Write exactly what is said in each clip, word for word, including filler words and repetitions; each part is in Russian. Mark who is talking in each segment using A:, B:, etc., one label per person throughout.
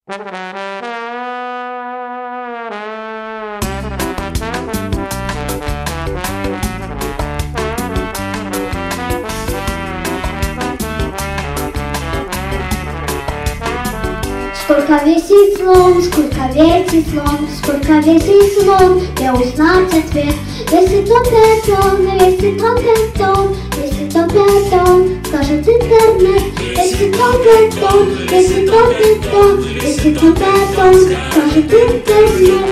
A: Сколько весит слон, сколько весит слон, сколько весит слон, я узнать ответ. Весит он пять тонн, весит он пять тонн, весит он пять тонн, скажет интернет. Весит он пять тонн, весит он пять тонн, весит он пять тонн, скажет интернет.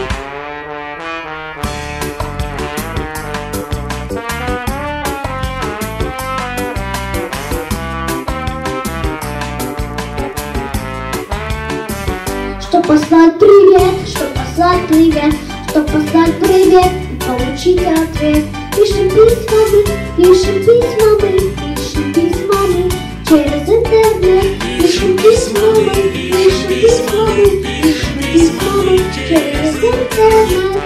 A: Что послать привет, что послать привет, что послать привет и получить ответ. Пишем письма мы, пишем письма мы, пишем письма мы через интернет. Пишем письма мы, пишем письма мы, пишем письма мы через интернет.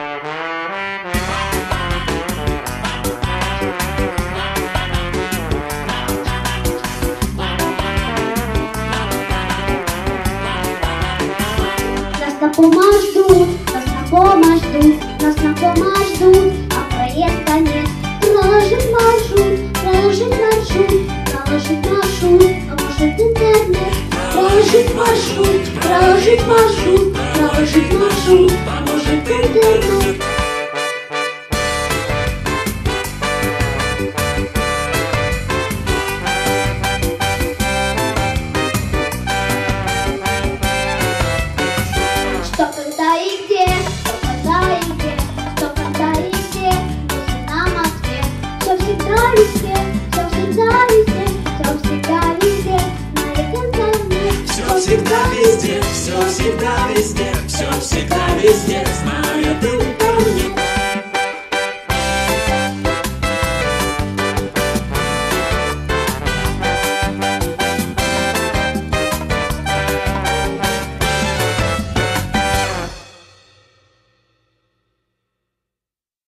A: Нас на помощь ждут, нас на помощь ждут, нас на помощь ждут, а проезда нет. Проложить маршрут, проложить маршрут, проложить маршрут, а может интернет. Проложить маршрут, проложить маршрут,